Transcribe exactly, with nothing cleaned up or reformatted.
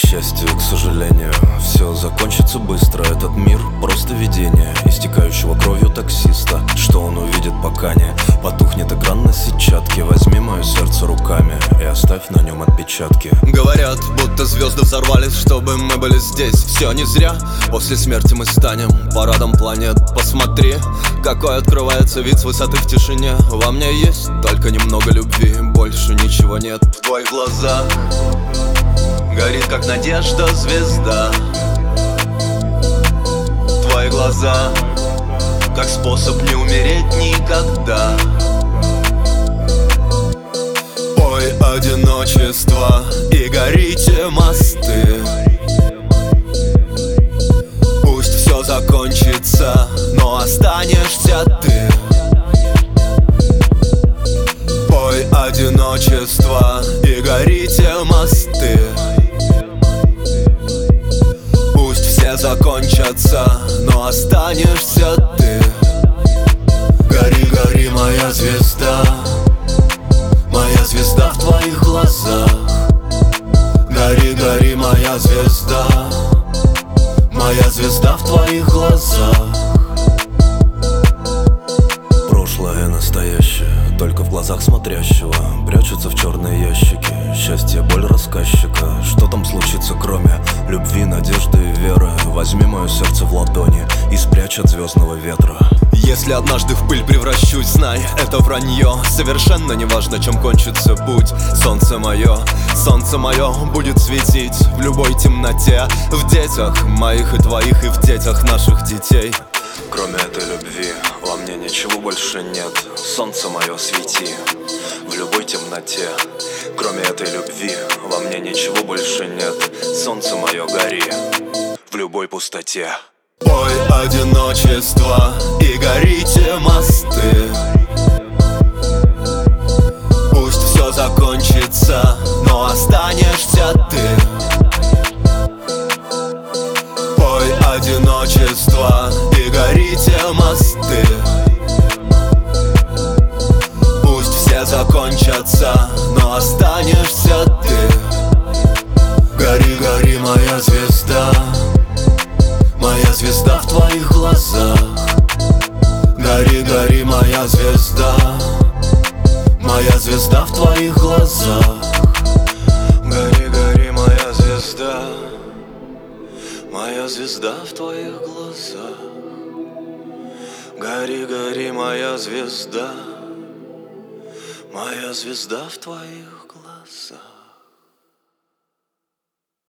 счастью, к сожалению, все закончится быстро. Этот мир просто видение истекающего кровью таксиста. Что он увидит, пока не потухнет экран на сетчатке? Возьми мое сердце руками и оставь на нем отпечатки. Говорят, будто звезды взорвались, чтобы мы были здесь. Все не зря, после смерти мы станем парадом планет. Посмотри, какой открывается вид с высоты в тишине. Во мне есть только немного любви, больше ничего нет. В твоих глазах горит, как надежда, звезда. Твои глаза, как способ не умереть никогда. Ой, одиночество, и горите мосты. Пусть все закончится, но останешься ты. Ой, одиночество, и горите мосты. Пусть все закончатся, но останешься ты. Гори, гори, моя звезда. Моя звезда в твоих глазах. Гори, гори, моя звезда. Моя звезда в твоих глазах. Прошлое, настоящее, только в глазах смотрящего прячутся в черные ящики. Счастье, боль рассказчика. Что там случится, кроме любви, надежды и веры? Возьми мое сердце в ладони и спрячь от звездного ветра. Если однажды в пыль превращусь, знай, это вранье. Совершенно не важно, чем кончится путь. Солнце мое, солнце мое будет светить в любой темноте. В детях моих и твоих, и в детях наших детей. Кроме этой любви во мне ничего больше нет. Солнце мое, свети в любой темноте. Кроме этой любви во мне ничего больше нет. Солнце мое, гори в любой пустоте. Ой, одиночество, и горите мосты. Пусть все закончится, но останешься ты. Ой, одиночество, и горите мосты. Пусть все закончатся, но останешься ты. Гори, гори, моя звезда. Моя звезда в твоих глазах. Гори, гори, моя звезда. Моя звезда в твоих глазах. Гори, гори, моя звезда. Моя звезда в твоих глазах. Гори, гори, моя звезда. Моя звезда в твоих глазах.